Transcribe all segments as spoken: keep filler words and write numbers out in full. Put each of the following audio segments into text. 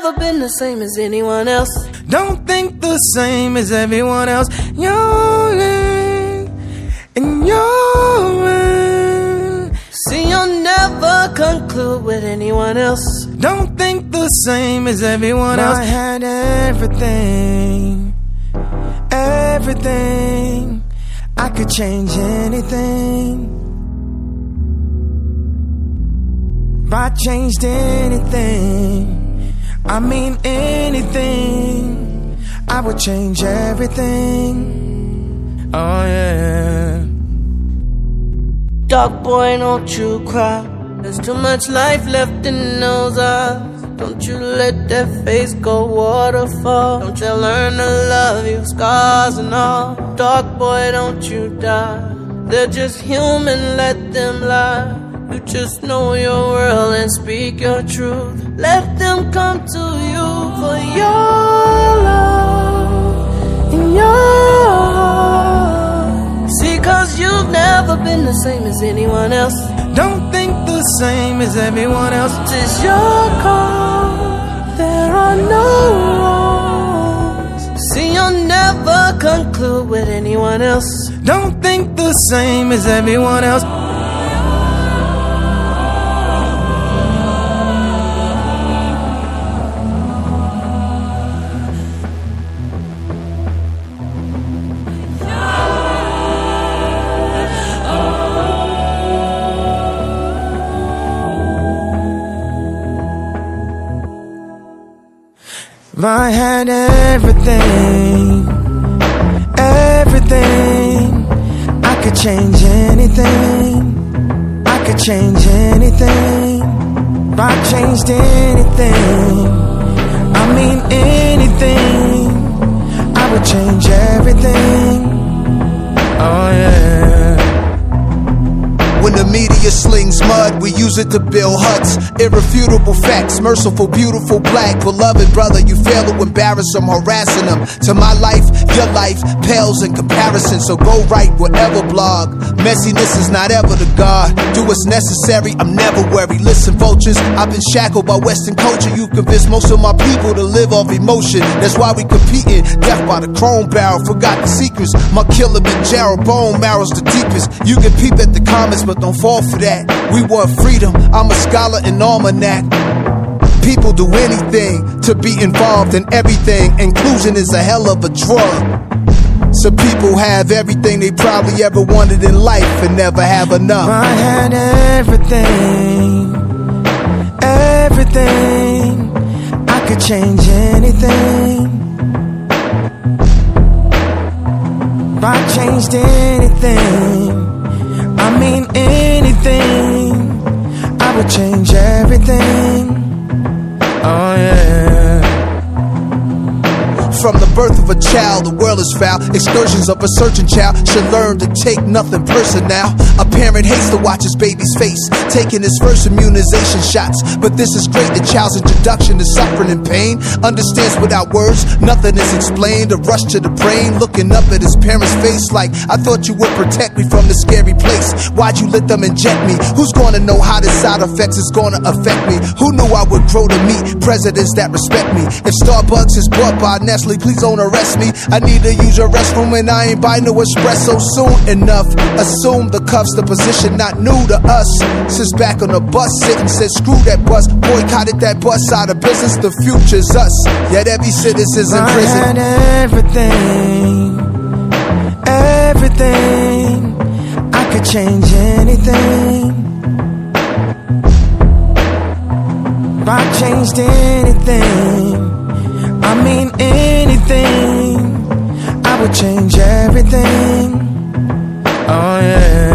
never been the same as anyone else. Don't think the same as everyone else. You're in, and you're in. See, you'll never conclude with anyone else. Don't think the same as everyone else. I had everything, everything. I could change anything. If I changed anything, I mean anything, I would change everything. Oh yeah. Dog boy, don't you cry. There's too much life left in those eyes. Don't you let that face go waterfall. Don't you learn to love you, scars and all. Dog boy, don't you die. They're just human, let them lie. You just know your world and speak your truth. Let them come to you for your love in your heart. See, cause you've never been the same as anyone else. Don't think the same as everyone else. It's your call, there are no wrongs. See, you'll never conclude with anyone else. Don't think the same as everyone else. If I had everything, everything, I could change anything, I could change anything. If I changed anything, I mean anything, I would change everything. Oh yeah. When the media slings mud, we use it to build huts. Irrefutable facts, merciful, beautiful, black. Beloved brother, you fail to embarrass them, harassing them. To my life, your life pales in comparison. So go write whatever blog. Messiness is not ever the God. Do what's necessary, I'm never worried. Listen, vultures, I've been shackled by Western culture. You convinced most of my people to live off emotion. That's why we competing. Death by the chrome barrel, forgot the secrets. My Kilimanjaro bone marrow's the deepest. You can peep at the comments, but don't fall for that. We want freedom, I'm a scholar in almanac. People do anything to be involved in everything. Inclusion is a hell of a drug. Some people have everything they probably ever wanted in life and never have enough. I had everything, everything, I could change anything. If I changed anything, I mean anything, I would change everything. Oh yeah. From the birth of a child, the world is foul. Excursions of a searching child should learn to take nothing personal. A parent hates to watch his baby's face taking his first immunization shots. But this is great, the child's introduction to suffering and pain. Understands without words, nothing is explained. A rush to the brain, looking up at his parents' face like, I thought you would protect me from this scary place. Why'd you let them inject me? Who's gonna know how the side effects is gonna affect me? Who knew I would grow to meet presidents that respect me? If Starbucks is bought by Nestle, please don't arrest me. I need to use your restroom and I ain't buy no espresso soon enough. Assume the cuff's the position not new to us. Since back on the bus sitting said screw that bus, boycotted that bus out of business. The future's us, yet every citizen's in prison. I had everything, everything, I could change anything. If I changed anything, I mean anything, I would change everything. Oh yeah.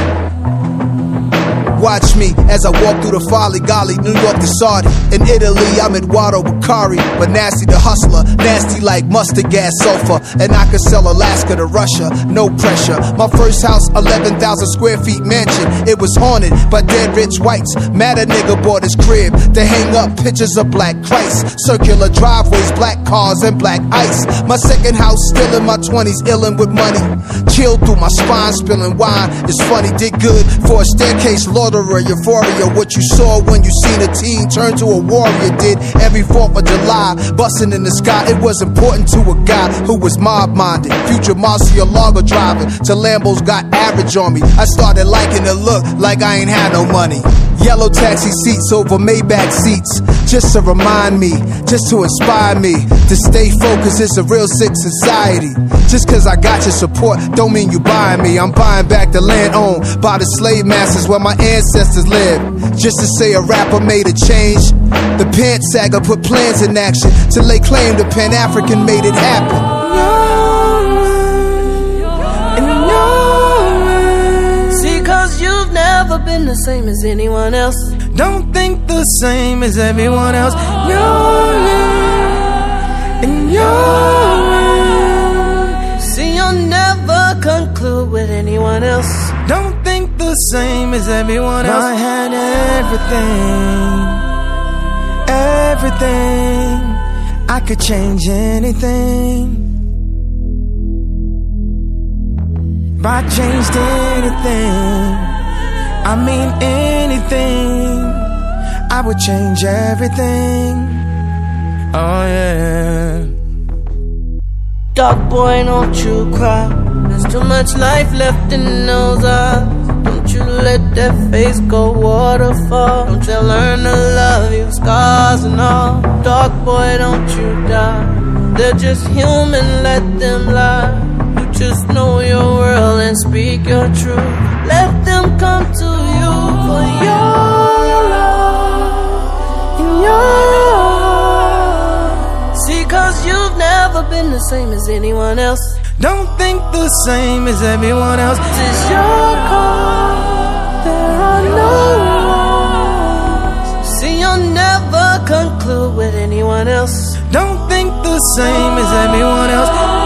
Watch me as I walk through the folly golly, New York to Saudi. In Italy, I'm Eduardo Beccari, but nasty the hustler, nasty like mustard gas sulfur. And I could sell Alaska to Russia, no pressure. My first house, eleven thousand square feet mansion. It was haunted by dead rich whites. Mad a nigga bought his crib to hang up pictures of black Christ. Circular driveways, black cars, and black ice. My second house, still in my twenties, illin' with money. Chilled through my spine, spilling wine. It's funny, did good for a staircase, Lord mirror, euphoria. What you saw when you seen a teen turn to a warrior. Did every fourth of July, busting in the sky. It was important to a guy who was mob-minded. Future Murcielago driving till Lambos got average on me. I started liking the look like I ain't had no money. Yellow taxi seats over Maybach seats, just to remind me, just to inspire me to stay focused. It's a real sick society. Just cause I got your support don't mean you buying me. I'm buying back the land owned by the slave masters where my ancestors lived. Just to say a rapper made a change. The Pant Saga put plans in action to lay claim the Pan-African made it happen. You've never been the same as anyone else. Don't think the same as everyone else. You're in your way. See, you'll never conclude with anyone else. Don't think the same as everyone else. I had everything, everything. I could change anything. If I changed anything, I mean anything, I would change everything. Oh yeah. Dog boy, don't you cry. There's too much life left in those eyes. Don't you let that face go waterfall. Don't you learn to love you, scars and all. Dog boy, don't you die. They're just human, let them lie. Just know your world and speak your truth. Let them come to you for your love and your. See, cause you've never been the same as anyone else. Don't think the same as everyone else. It's your call, there are no rules. See, you'll never conclude with anyone else. Don't think the same as everyone else.